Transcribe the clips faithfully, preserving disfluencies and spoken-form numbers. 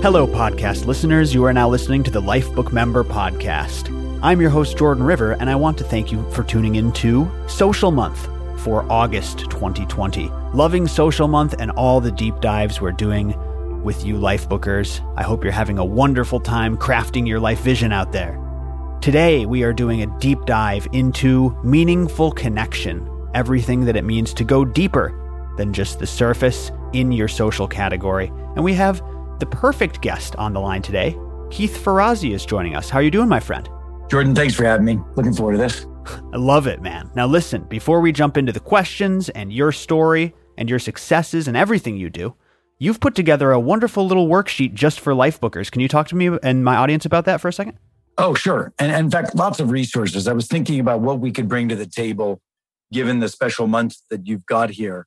Hello, podcast listeners. You are now listening to the Lifebook Member Podcast. I'm your host, Jordan River, and I want to thank you for tuning in to Social Month for August twenty twenty. Loving Social Month and all the deep dives we're doing with you Lifebookers. I hope you're having a wonderful time crafting your life vision out there. Today, we are doing a deep dive into meaningful connection, everything that it means to go deeper than just the surface in your social category. And we have the perfect guest on the line today. Keith Ferrazzi is joining us. How are you doing, my friend? Jordan, thanks for having me. Looking forward to this. I love it, man. Now listen, before we jump into the questions and your story and your successes and everything you do, you've put together a wonderful little worksheet just for Lifebookers. Can you talk to me and my audience about that for a second? Oh, sure. And, and in fact, lots of resources. I was thinking about what we could bring to the table given the special month that you've got here.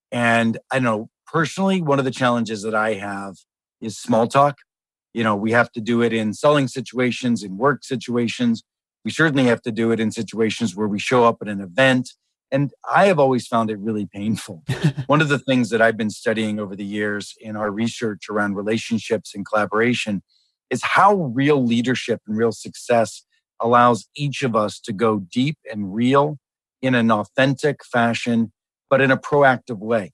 And I know personally, one of the challenges that I have is small talk. You know, we have to do it in selling situations, in work situations. We certainly have to do it in situations where we show up at an event. And I have always found it really painful. One of the things that I've been studying over the years in our research around relationships and collaboration is how real leadership and real success allows each of us to go deep and real in an authentic fashion, but in a proactive way.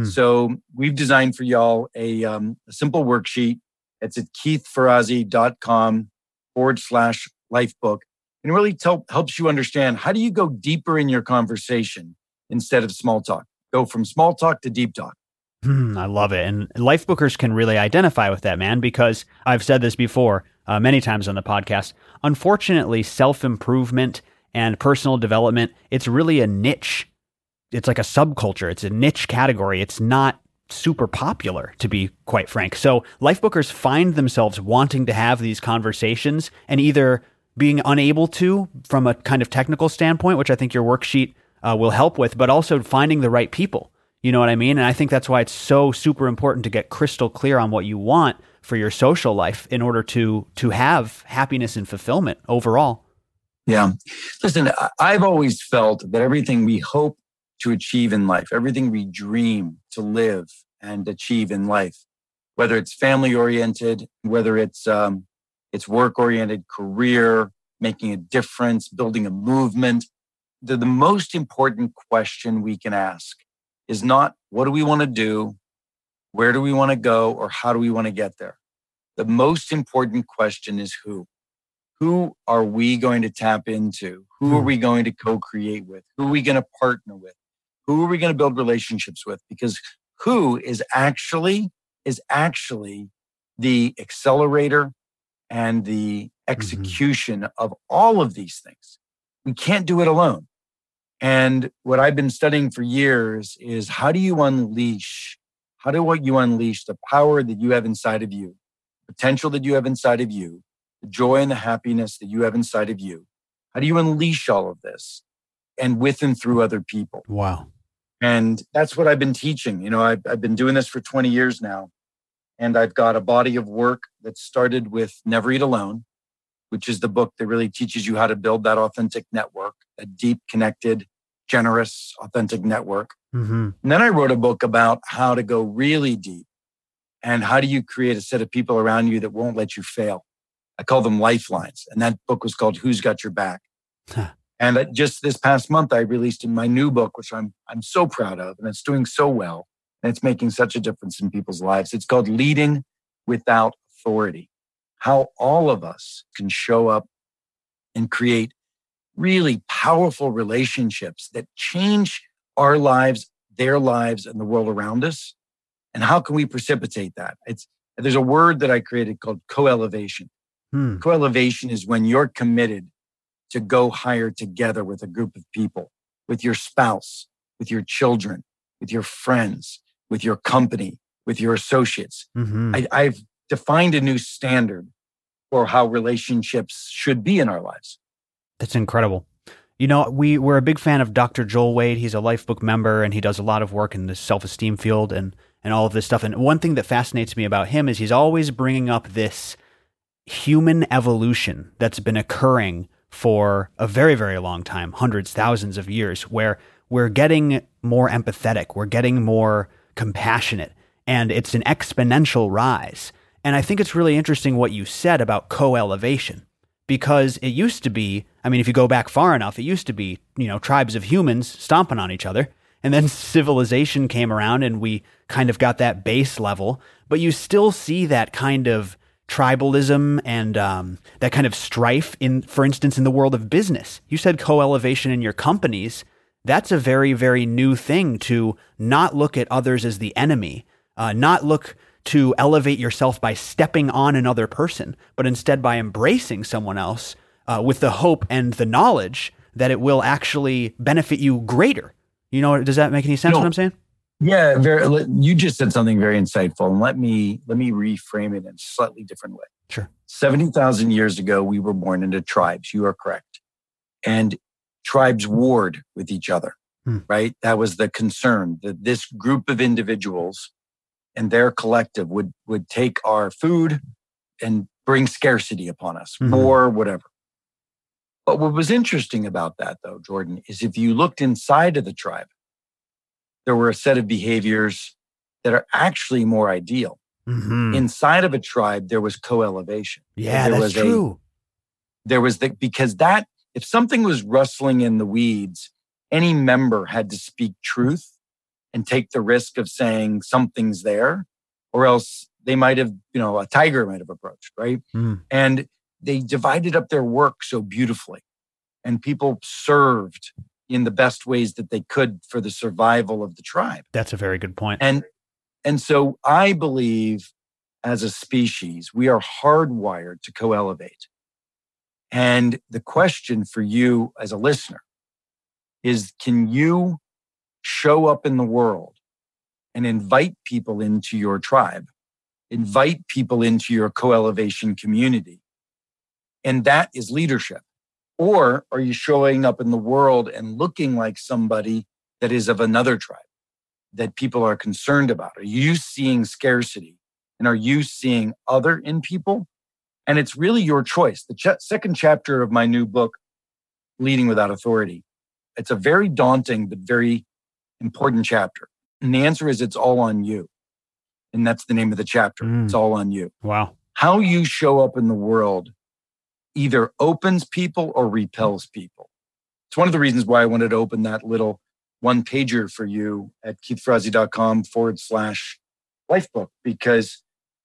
So we've designed for y'all a, um, a simple worksheet. It's at keithferrazzi.com forward slash lifebook. And it really tel- helps you understand how do you go deeper in your conversation instead of small talk. Go from small talk to deep talk. Hmm, I love it. And Lifebookers can really identify with that, man, because I've said this before uh, many times on the podcast. Unfortunately, self-improvement and personal development, it's really a niche. It's like a subculture. It's a niche category. It's not super popular, to be quite frank. So Lifebookers find themselves wanting to have these conversations and either being unable to from a kind of technical standpoint, which I think your worksheet uh, will help with, but also finding the right people. You know what I mean? And I think that's why it's so super important to get crystal clear on what you want for your social life in order to to have happiness and fulfillment overall. Yeah. Listen, I've always felt that everything we hope to achieve in life, everything we dream to live and achieve in life, whether it's family-oriented, whether it's um, it's work-oriented, career, making a difference, building a movement, the, the most important question we can ask is not what do we want to do, where do we want to go, or how do we want to get there? The most important question is who. Who are we going to tap into? Who are we going to co-create with? Who are we going to partner with? Who are we going to build relationships with? Because who is actually is actually the accelerator and the execution mm-hmm. of all of these things. We can't do it alone. And what I've been studying for years is how do you unleash, how do you unleash the power that you have inside of you, potential that you have inside of you, the joy and the happiness that you have inside of you? How do you unleash all of this and with and through other people? Wow. And that's what I've been teaching. You know, I've, I've been doing this for twenty years now. And I've got a body of work that started with Never Eat Alone, which is the book that really teaches you how to build that authentic network, a deep, connected, generous, authentic network. Mm-hmm. And then I wrote a book about how to go really deep and how do you create a set of people around you that won't let you fail. I call them lifelines. And that book was called Who's Got Your Back? Huh. And just this past month, I released my new book, which I'm I'm so proud of, and it's doing so well, and it's making such a difference in people's lives. It's called Leading Without Authority, how all of us can show up and create really powerful relationships that change our lives, their lives, and the world around us. And how can we precipitate that? It's there's a word that I created called co-elevation. Hmm. Co-elevation is when you're committed to go higher together with a group of people, with your spouse, with your children, with your friends, with your company, with your associates. Mm-hmm. I, I've defined a new standard for how relationships should be in our lives. That's incredible. You know, we, we're a big fan of Doctor Joel Wade. He's a Lifebook member, and he does a lot of work in the self-esteem field and, and all of this stuff. And one thing that fascinates me about him is he's always bringing up this human evolution that's been occurring for a very, very long time, hundreds, thousands of years, where we're getting more empathetic, we're getting more compassionate, and it's an exponential rise. And I think it's really interesting what you said about co-elevation, because it used to be, I mean, if you go back far enough, it used to be, you know, tribes of humans stomping on each other. And then civilization came around and we kind of got that base level, but you still see that kind of tribalism and um, that kind of strife in, for instance, in the world of business. You said co-elevation in your companies. That's a very, very new thing, to not look at others as the enemy, uh, not look to elevate yourself by stepping on another person, but instead by embracing someone else uh, with the hope and the knowledge that it will actually benefit you greater. You know, does that make any sense, no. what I'm saying? Yeah, very, you just said something very insightful, and let me let me reframe it in a slightly different way. Sure. seventy thousand years ago, we were born into tribes. You are correct. And tribes warred with each other, hmm. right? That was the concern, that this group of individuals and their collective would, would take our food and bring scarcity upon us, mm-hmm. war, whatever. But what was interesting about that, though, Jordan, is if you looked inside of the tribe, there were a set of behaviors that are actually more ideal. Mm-hmm. Inside of a tribe, there was co-elevation. Yeah, there that's was true. A, there was the, because that, if something was rustling in the weeds, any member had to speak truth and take the risk of saying something's there, or else they might have, you know, a tiger might have approached, right? Mm. And they divided up their work so beautifully, and people served in the best ways that they could for the survival of the tribe. That's a very good point. And, and so I believe as a species, we are hardwired to co-elevate. And the question for you as a listener is, can you show up in the world and invite people into your tribe, invite people into your co-elevation community? And that is leadership. Or are you showing up in the world and looking like somebody that is of another tribe that people are concerned about? Are you seeing scarcity? And are you seeing other in people? And it's really your choice. The ch- second chapter of my new book, Leading Without Authority, it's a very daunting but very important chapter. And the answer is, it's all on you. And that's the name of the chapter. Mm. It's all on you. Wow. How you show up in the world either opens people or repels people. It's one of the reasons why I wanted to open that little one pager for you at keithferrazzi.com forward slash lifebook, because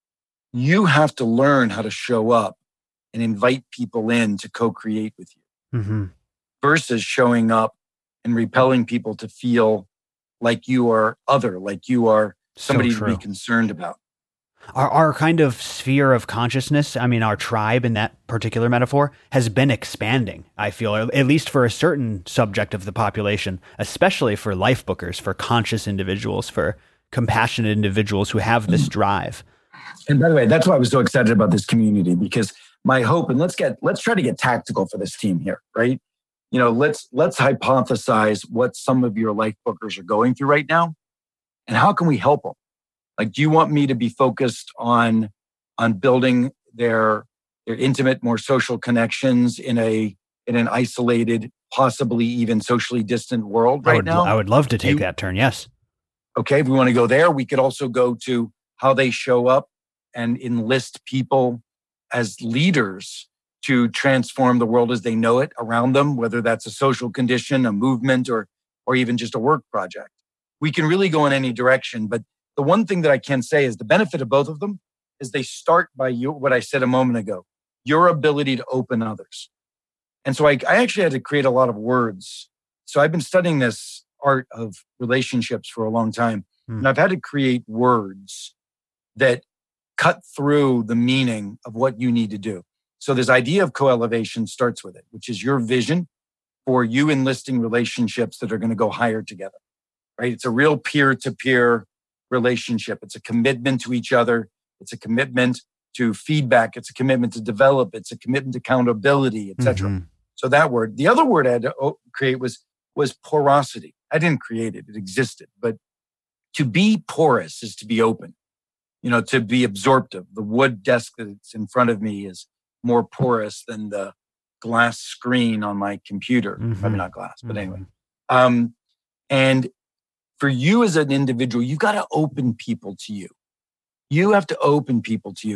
you have to learn how to show up and invite people in to co-create with you, mm-hmm. versus showing up and repelling people to feel like you are other, like you are somebody so to be concerned about. Our, our kind of sphere of consciousness, I mean, our tribe in that particular metaphor, has been expanding, I feel, at least for a certain subject of the population, especially for life bookers, for conscious individuals, for compassionate individuals who have this drive. And by the way, that's why I was so excited about this community, because my hope, and let's get, let's try to get tactical for this team here, right? You know, let's, let's hypothesize what some of your life bookers are going through right now, and how can we help them? Like, do you want me to be focused on, on building their, their intimate, more social connections in a, in an isolated, possibly even socially distant world right I would, now? I would love to take you, that turn. Yes. Okay. If we want to go there, we could also go to how they show up and enlist people as leaders to transform the world as they know it around them, whether that's a social condition, a movement, or, or even just a work project. We can really go in any direction, but the one thing that I can say is the benefit of both of them is they start by you, what I said a moment ago, your ability to open others. And so I, I actually had to create a lot of words. So I've been studying this art of relationships for a long time. Hmm. And I've had to create words that cut through the meaning of what you need to do. So this idea of co-elevation starts with it, which is your vision for you enlisting relationships that are going to go higher together, right? It's a real peer-to-peer relationship. It's a commitment to each other. It's a commitment to feedback. It's a commitment to develop. It's a commitment to accountability, et cetera. Mm-hmm. So that word. The other word I had to create was, was porosity. I didn't create it. It existed. But to be porous is to be open, you know, to be absorptive. The wood desk that's in front of me is more porous than the glass screen on my computer. Mm-hmm. Maybe not glass, but mm-hmm. anyway. Um, and for you as an individual, you've got to open people to you. You have to open people to you.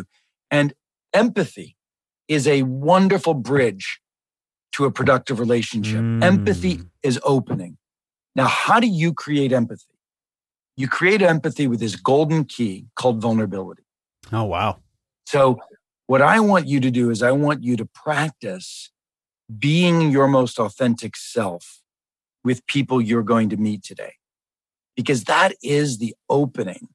And empathy is a wonderful bridge to a productive relationship. Mm. Empathy is opening. Now, how do you create empathy? You create empathy with this golden key called vulnerability. Oh, wow. So what I want you to do is I want you to practice being your most authentic self with people you're going to meet today, because that is the opening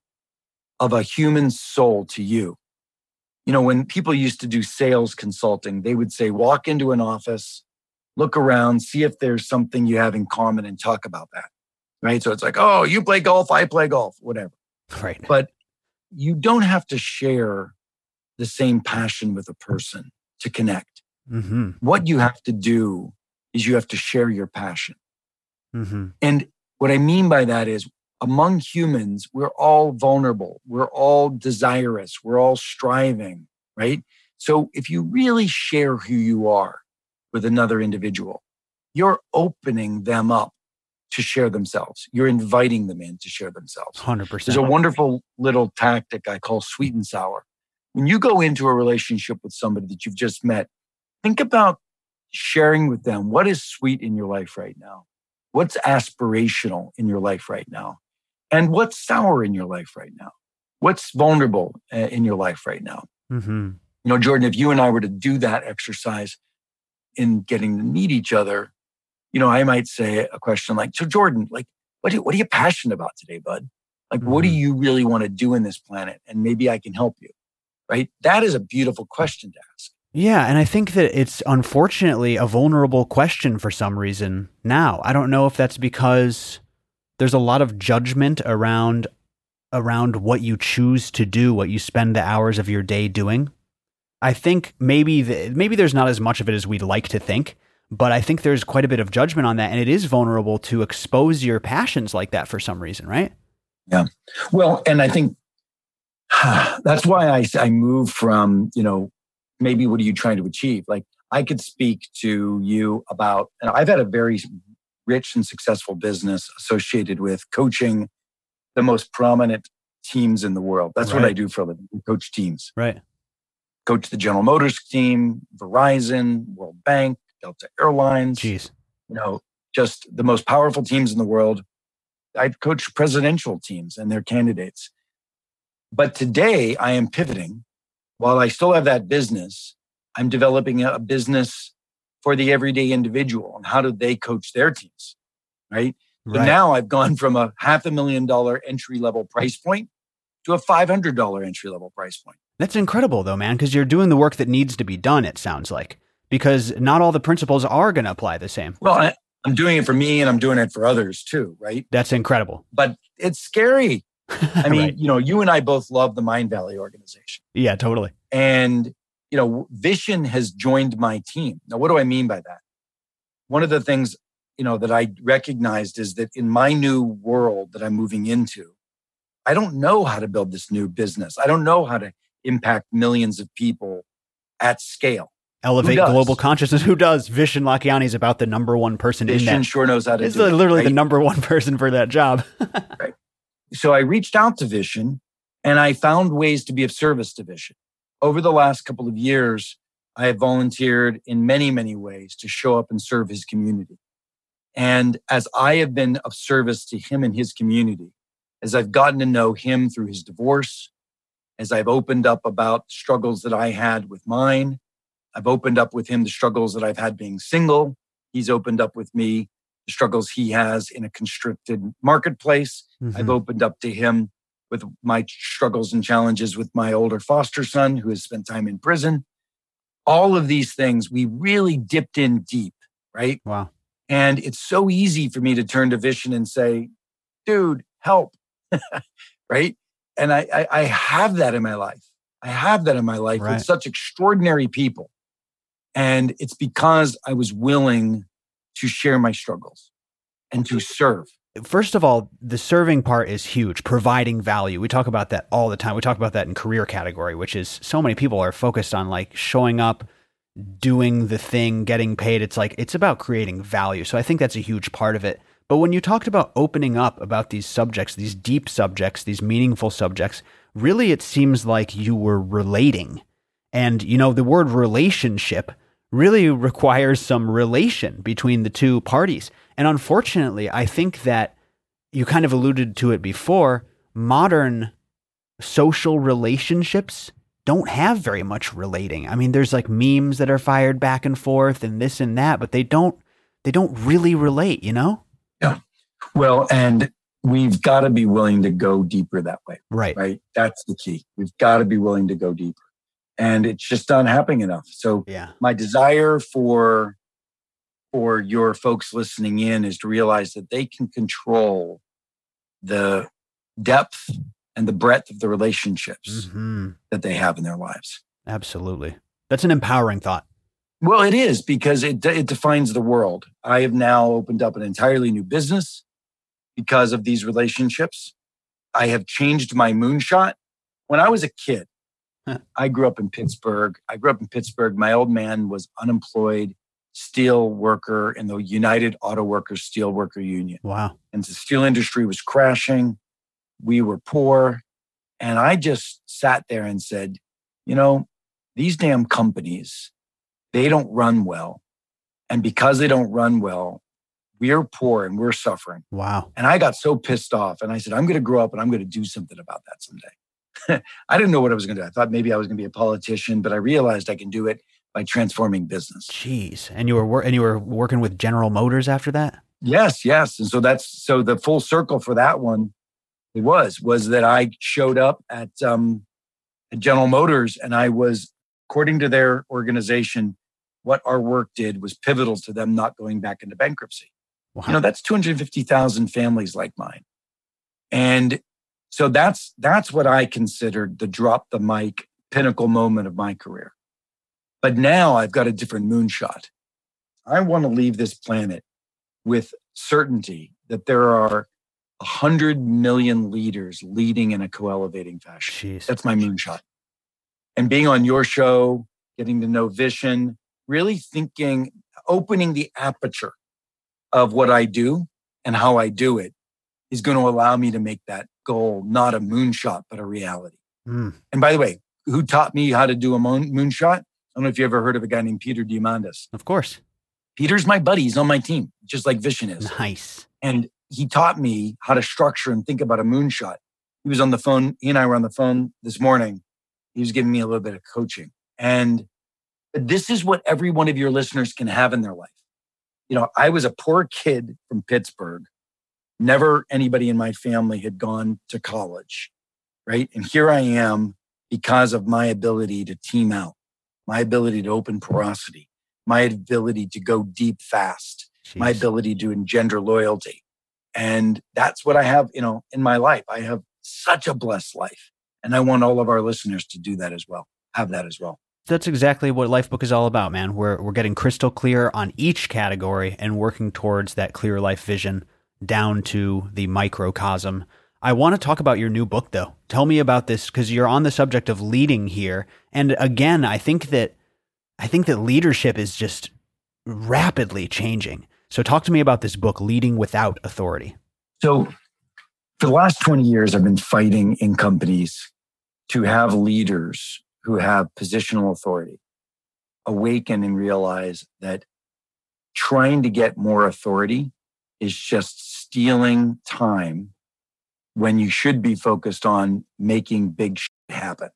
of a human soul to you. You know, when people used to do sales consulting, they would say, walk into an office, look around, see if there's something you have in common and talk about that, right? So it's like, oh, you play golf, I play golf, whatever. Right. But you don't have to share the same passion with a person to connect. Mm-hmm. What you have to do is you have to share your passion. Mm-hmm. And what I mean by that is among humans, we're all vulnerable. We're all desirous. We're all striving, right? So if you really share who you are with another individual, you're opening them up to share themselves. You're inviting them in to share themselves. one hundred percent. There's a wonderful little tactic I call sweet and sour. When you go into a relationship with somebody that you've just met, think about sharing with them what is sweet in your life right now, what's aspirational in your life right now, and what's sour in your life right now, what's vulnerable uh, in your life right now. Mm-hmm. You know, Jordan, if you and I were to do that exercise in getting to meet each other, you know, I might say a question like, so Jordan, like, what, do, what are you passionate about today, bud? Like, Mm-hmm. what do you really want to do in this planet? And maybe I can help you, right? That is a beautiful question to ask. Yeah, and I think that it's unfortunately a vulnerable question for some reason now. I don't know if that's because there's a lot of judgment around around what you choose to do, what you spend the hours of your day doing. I think maybe the, maybe there's not as much of it as we'd like to think, but I think there's quite a bit of judgment on that, and it is vulnerable to expose your passions like that for some reason, right? Yeah. Well, and I think that's why I, I move from, you know, maybe what are you trying to achieve? Like I could speak to you about, and I've had a very rich and successful business associated with coaching the most prominent teams in the world. That's Right. what I do for a living, coach teams. Right. Coach the General Motors team, Verizon, World Bank, Delta Airlines. Jeez. You know, just the most powerful teams in the world. I've coached presidential teams and their candidates. But today I am pivoting. While I still have that business, I'm developing a business for the everyday individual and how do they coach their teams, right? So Right. now I've gone from a half a million dollar entry level price point to a five hundred dollars entry level price point. That's incredible though, man, because you're doing the work that needs to be done, it sounds like, because not all the principles are going to apply the same. Well, I, I'm doing it for me and I'm doing it for others too, right? That's incredible. But it's scary. I mean, Right. you know, you and I both love the Mind Valley organization. Yeah, totally. And, you know, Vishen has joined my team. Now, what do I mean by that? One of the things, you know, that I recognized is that in my new world that I'm moving into, I don't know how to build this new business. I don't know how to impact millions of people at scale. Elevate does? global consciousness. Who does? Vishen Lakhiani is about the number one person in Vishen that. sure knows how to He's do it. literally the right? number one person for that job. Right. So I reached out to Vishen and I found ways to be of service to Vishen. Over the last couple of years, I have volunteered in many, many ways to show up and serve his community. And as I have been of service to him and his community, as I've gotten to know him through his divorce, as I've opened up about struggles that I had with mine, I've opened up with him the struggles that I've had being single. He's opened up with me the struggles he has in a constricted marketplace. Mhm. I've opened up to him with my struggles and challenges with my older foster son who has spent time in prison. All of these things, we really dipped in deep, right? Wow. And it's so easy for me to turn to Vishen and say, dude, help, right? And I, I, I have that in my life. I have that in my life Right. with such extraordinary people. And it's because I was willing to share my struggles and to serve. First of all, the serving part is huge, providing value. We talk about that all the time. We talk about that in career category, which is so many people are focused on like showing up, doing the thing, getting paid. It's like, it's about creating value. So I think that's a huge part of it. But when you talked about opening up about these subjects, these deep subjects, these meaningful subjects, really it seems like you were relating And, you know, the word relationship really requires some relation between the two parties. And unfortunately, I think that you kind of alluded to it before, modern social relationships don't have very much relating. I mean, there's like memes that are fired back and forth and this and that, but they don't, they don't really relate, you know? Yeah. Well, and we've got to be willing to go deeper that way. Right. Right. That's the key. We've got to be willing to go deeper. And it's just not happening enough. So yeah. my desire for, for your folks listening in is to realize that they can control the depth and the breadth of the relationships mm-hmm. that they have in their lives. Absolutely. That's an empowering thought. Well, it is, because it it defines the world. I have now opened up an entirely new business because of these relationships. I have changed my moonshot. When I was a kid, huh. I grew up in Pittsburgh. I grew up in Pittsburgh. My old man was unemployed steel worker in the United Auto Workers Steel Worker Union. Wow. And the steel industry was crashing. We were poor. And I just sat there and said, you know, these damn companies, they don't run well. And because they don't run well, we're poor and we're suffering. Wow. And I got so pissed off. And I said, I'm going to grow up and I'm going to do something about that someday. I didn't know what I was going to do. I thought maybe I was going to be a politician, but I realized I can do it by transforming business. Jeez. And you were wor- and you were working with General Motors after that? Yes, yes. And so that's so the full circle for that one, it was, was that I showed up at, um, at General Motors, and I was, according to their organization, what our work did was pivotal to them not going back into bankruptcy. Wow. You know, that's two hundred fifty thousand families like mine. And so that's that's what I considered the drop the mic pinnacle moment of my career. But now I've got a different moonshot. I want to leave this planet with certainty that there are one hundred million leaders leading in a co-elevating fashion. Jeez. That's my moonshot. And being on your show, getting to know Vishen, really thinking, opening the aperture of what I do and how I do it is going to allow me to make that goal not a moonshot, but a reality. Mm. And by the way, who taught me how to do a moon- moonshot? I don't know if you ever heard of a guy named Peter Diamandis. Of course. Peter's my buddy. He's on my team, just like Vishen is. Nice. And he taught me how to structure and think about a moonshot. He was on the phone. He and I were on the phone this morning. He was giving me a little bit of coaching. And this is what every one of your listeners can have in their life. You know, I was a poor kid from Pittsburgh. Never anybody in my family had gone to college, right? And here I am because of my ability to team out, my ability to open porosity, my ability to go deep fast, Jeez. my ability to engender loyalty. And that's what I have, you know, in my life. I have such a blessed life. And I want all of our listeners to do that as well, have that as well. That's exactly what Lifebook is all about, man. We're we're getting crystal clear on each category and working towards that clear life vision down to the microcosm. I want to talk about your new book, though. Tell me about this, because you're on the subject of leading here. And again, I think that I think that leadership is just rapidly changing. So talk to me about this book, Leading Without Authority. So for the last twenty years, I've been fighting in companies to have leaders who have positional authority awaken and realize that trying to get more authority is just stealing time when you should be focused on making big shit happen.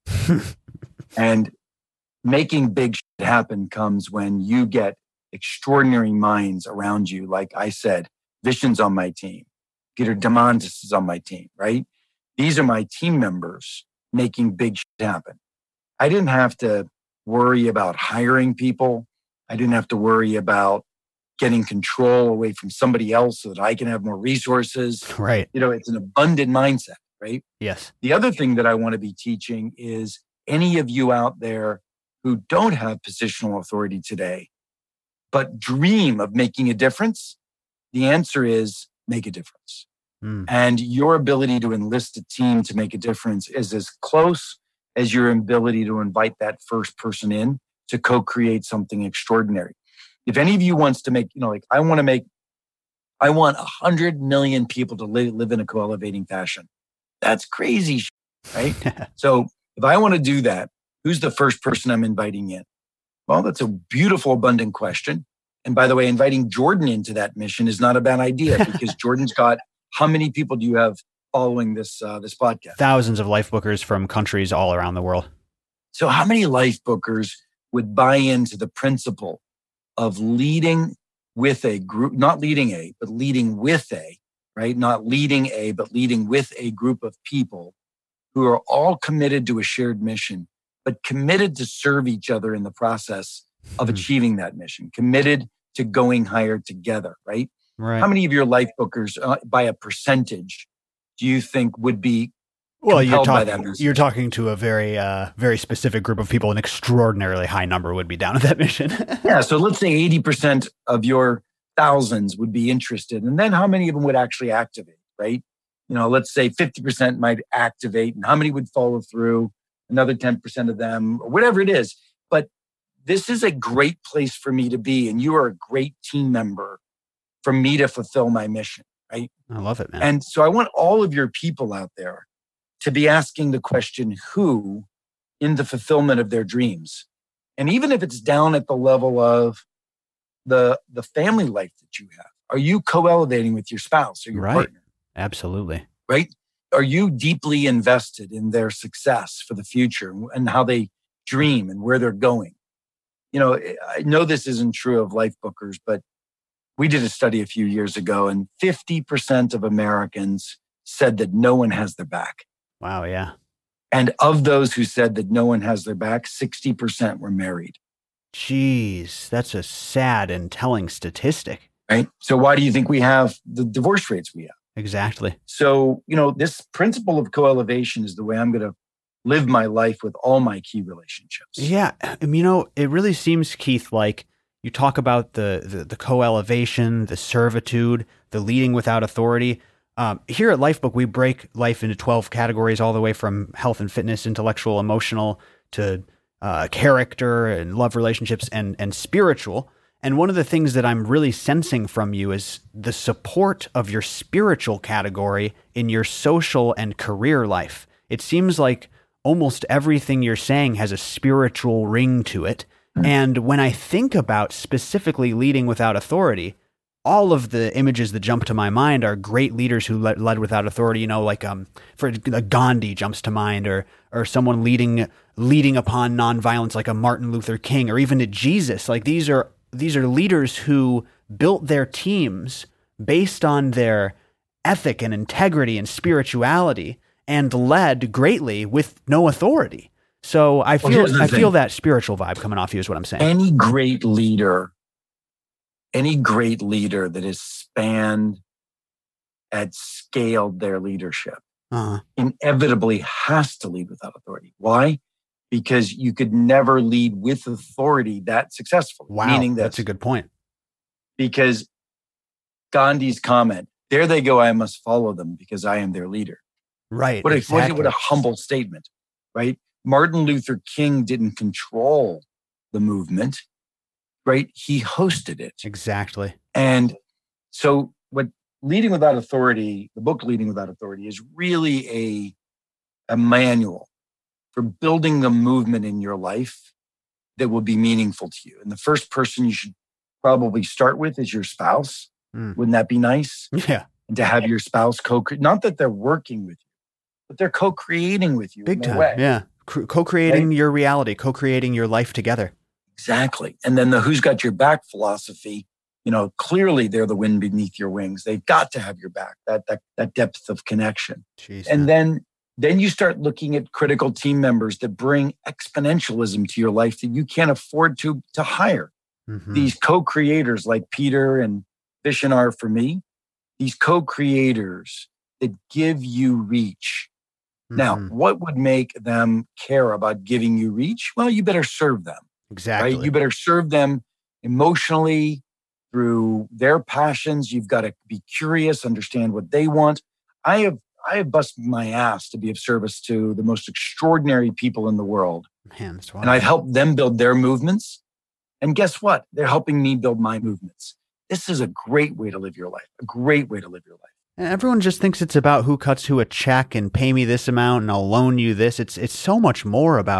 And making big shit happen comes when you get extraordinary minds around you. Like I said, Vishen's on my team. Peter Diamandis is on my team, right? These are my team members making big shit happen. I didn't have to worry about hiring people. I didn't have to worry about getting control away from somebody else so that I can have more resources. Right. You know, it's an abundant mindset, right? Yes. The other thing that I want to be teaching is any of you out there who don't have positional authority today, but dream of making a difference, the answer is make a difference. Mm. And your ability to enlist a team to make a difference is as close as your ability to invite that first person in to co-create something extraordinary. If any of you wants to make, you know, like I want to make, I want a hundred million people to live, live in a co-elevating fashion. That's crazy, right? So if I want to do that, who's the first person I'm inviting in? Well, that's a beautiful, abundant question. And by the way, inviting Jordan into that mission is not a bad idea because Jordan's got, how many people do you have following this uh, this podcast? Thousands of life bookers from countries all around the world. So how many life bookers would buy into the principle of leading with a group, not leading a, but leading with a, right? Not leading a, but leading with a group of people who are all committed to a shared mission, but committed to serve each other in the process of achieving that mission, committed to going higher together, right? Right. How many of your life bookers, uh, by a percentage, do you think would be well, you're compelled by talking, that you're talking to a very, uh, very specific group of people. An extraordinarily high number would be down with that mission. Yeah. So let's say eighty percent of your thousands would be interested. And then how many of them would actually activate, right? You know, let's say fifty percent might activate, and how many would follow through? Another ten percent of them, or whatever it is. But this is a great place for me to be. And you are a great team member for me to fulfill my mission, right? I love it, man. And so I want all of your people out there to be asking the question, who in the fulfillment of their dreams? And even if it's down at the level of the, the family life that you have, are you co-elevating with your spouse or your right. partner? Absolutely. Right? Are you deeply invested in their success for the future and how they dream and where they're going? You know, I know this isn't true of life bookers, but we did a study a few years ago and fifty percent of Americans said that no one has their back. Wow, yeah. And of those who said that no one has their back, sixty percent were married. Jeez, that's a sad and telling statistic. Right? So why do you think we have the divorce rates we have? Exactly. So, you know, this principle of co-elevation is the way I'm going to live my life with all my key relationships. Yeah. You know, it really seems, Keith, like you talk about the, the, the co-elevation, the servitude, the leading without authority. Um, here at Lifebook, we break life into twelve categories, all the way from health and fitness, intellectual, emotional, to uh, character and love relationships and, and spiritual. And one of the things that I'm really sensing from you is the support of your spiritual category in your social and career life. It seems like almost everything you're saying has a spiritual ring to it. And when I think about specifically leading without authority, all of the images that jump to my mind are great leaders who led, led without authority. You know, like um, for uh, Gandhi jumps to mind, or or someone leading leading upon nonviolence, like a Martin Luther King, or even a Jesus. Like these are these are leaders who built their teams based on their ethic and integrity and spirituality, and led greatly with no authority. So I feel well, I thing. feel that spiritual vibe coming off you is what I'm saying. Any great leader, any great leader that has spanned and scaled their leadership uh-huh. inevitably has to lead without authority. Why? Because you could never lead with authority that successfully. Wow, meaning that, that's a good point. Because Gandhi's comment, there they go, I must follow them because I am their leader. Right. What a, exactly. what a humble statement, right? Martin Luther King didn't control the movement, right? He hosted it. Exactly. And so what Leading Without Authority, the book Leading Without Authority, is really a, a manual for building the movement in your life that will be meaningful to you. And the first person you should probably start with is your spouse. Mm. Wouldn't that be nice? Yeah. And to have your spouse co not that they're working with you, but they're co-creating with you. Big in a time. way. Yeah. Co-creating Right? your reality, co-creating your life together. Exactly. And then the who's got your back philosophy, you know, clearly they're the wind beneath your wings. They've got to have your back, that that, that depth of connection. Jeez, and man. then then you start looking at critical team members that bring exponentialism to your life that you can't afford to, to hire. Mm-hmm. These co-creators like Peter and Vishanar for me, these co-creators that give you reach. Mm-hmm. Now, what would make them care about giving you reach? Well, you better serve them. Exactly. Right? You better serve them emotionally through their passions. You've got to be curious, understand what they want. I have I have busted my ass to be of service to the most extraordinary people in the world. Man, that's wild. And I've helped them build their movements. And guess what? They're helping me build my movements. This is a great way to live your life, a great way to live your life. And everyone just thinks it's about who cuts who a check and pay me this amount and I'll loan you this. It's it's so much more about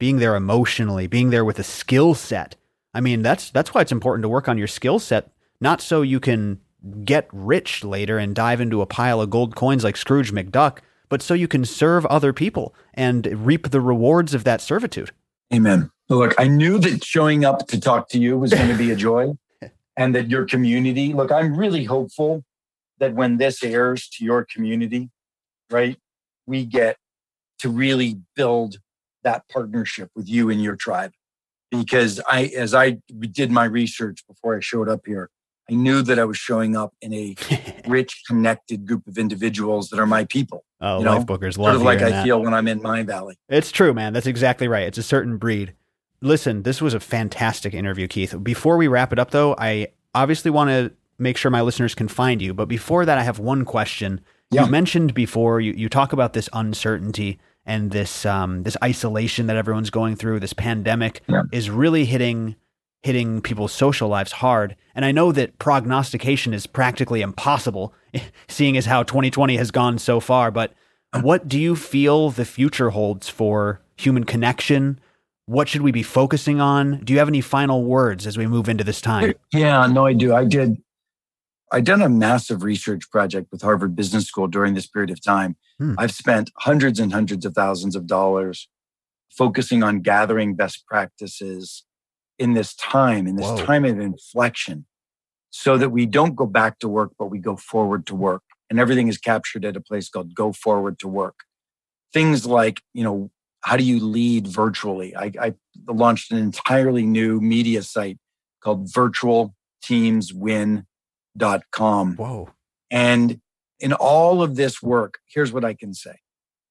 being there emotionally, being there with a skill set. I mean, that's that's why it's important to work on your skill set, not so you can get rich later and dive into a pile of gold coins like Scrooge McDuck, but so you can serve other people and reap the rewards of that servitude. Amen. Look, I knew that showing up to talk to you was going to be a joy, and that your community, look, I'm really hopeful that when this airs to your community, right, we get to really build that partnership with you and your tribe. Because I, as I did my research before I showed up here, I knew that I was showing up in a rich, connected group of individuals that are my people. Oh, you know? Life Bookers love sort of like I that. feel when I'm in my valley. It's true, man. That's exactly right. It's a certain breed. Listen, this was a fantastic interview, Keith. Before we wrap it up, though, I obviously want to make sure my listeners can find you. But before that, I have one question. Yeah. You mentioned before, you, you talk about this uncertainty and this um, this isolation that everyone's going through. This pandemic yeah. is really hitting hitting people's social lives hard. And I know that prognostication is practically impossible, seeing as how twenty twenty has gone so far. But what do you feel the future holds for human connection? What should we be focusing on? Do you have any final words as we move into this time? Yeah, no, I do. I did. I done a massive research project with Harvard Business School during this period of time. Hmm. I've spent hundreds and hundreds of thousands of dollars focusing on gathering best practices in this time, in this Whoa. time of inflection, so that we don't go back to work, but we go forward to work. And everything is captured at a place called Go Forward to Work. Things like, you know, how do you lead virtually? I, I launched an entirely new media site called virtual teams win dot com. Whoa. And in all of this work, here's what I can say.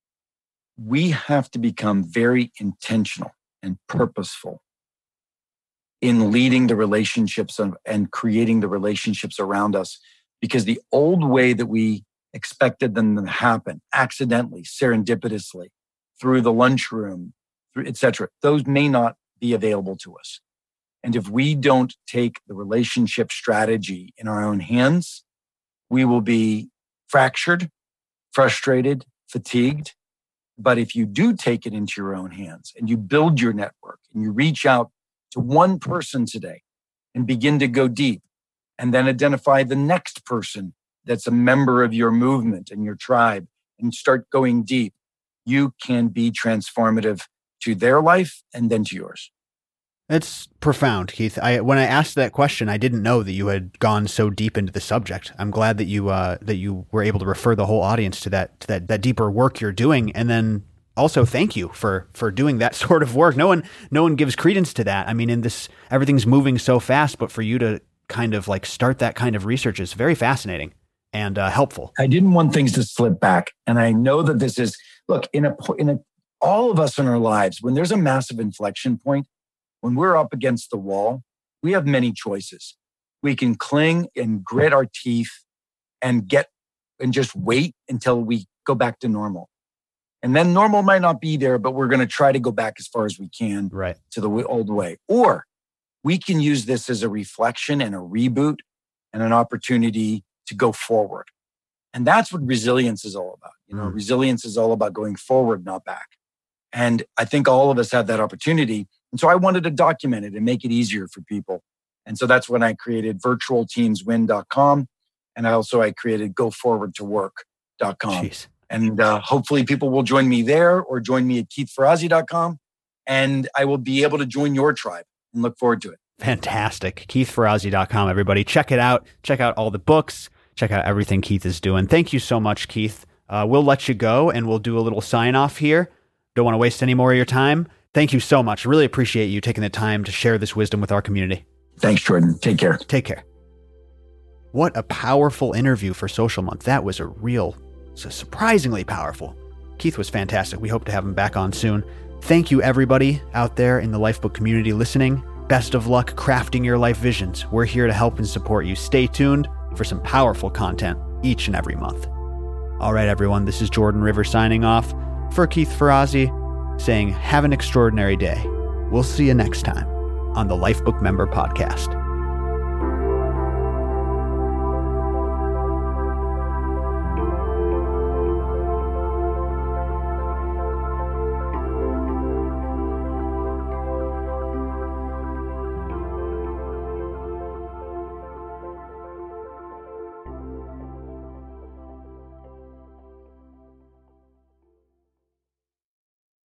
We have to become very intentional and purposeful in leading the relationships and, and creating the relationships around us, because the old way that we expected them to happen, accidentally, serendipitously, through the lunchroom, through et cetera, those may not be available to us. And if we don't take the relationship strategy in our own hands, we will be fractured, frustrated, fatigued. But if you do take it into your own hands and you build your network and you reach out to one person today and begin to go deep, and then identify the next person that's a member of your movement and your tribe and start going deep, you can be transformative to their life and then to yours. It's profound, Keith. I, when I asked that question, I didn't know that you had gone so deep into the subject. I'm glad that you uh, that you were able to refer the whole audience to that to that that deeper work you're doing, and then also thank you for for doing that sort of work. No one no one gives credence to that. I mean, in this, everything's moving so fast, but for you to kind of like start that kind of research is very fascinating and uh, helpful. I didn't want things to slip back, and I know that this is look in a in a all of us in our lives when there's a massive inflection point. When we're up against the wall, we have many choices. We can cling and grit our teeth and get and just wait until we go back to normal. And then normal might not be there, but we're going to try to go back as far as we can right. to the old way. Or we can use this as a reflection and a reboot and an opportunity to go forward. And that's what resilience is all about. You know, mm. resilience is all about going forward, not back. And I think all of us have that opportunity. And so I wanted to document it and make it easier for people. And so that's when I created virtual teams win dot com. And I also, I created go forward to work dot com. Jeez. And uh, hopefully people will join me there or join me at keith ferrazzi dot com. And I will be able to join your tribe and look forward to it. Fantastic. keith ferrazzi dot com, everybody. Check it out. Check out all the books. Check out everything Keith is doing. Thank you so much, Keith. Uh, we'll let you go and we'll do a little sign off here. Don't want to waste any more of your time. Thank you so much. Really appreciate you taking the time to share this wisdom with our community. Thanks, Jordan. Take care. Take care. What a powerful interview for Social Month. That was a real, so surprisingly powerful. Keith was fantastic. We hope to have him back on soon. Thank you, everybody out there in the Lifebook community listening. Best of luck crafting your life visions. We're here to help and support you. Stay tuned for some powerful content each and every month. All right, everyone. This is Jordan River signing off for Keith Ferrazzi, saying have an extraordinary day. We'll see you next time on the Lifebook Member Podcast.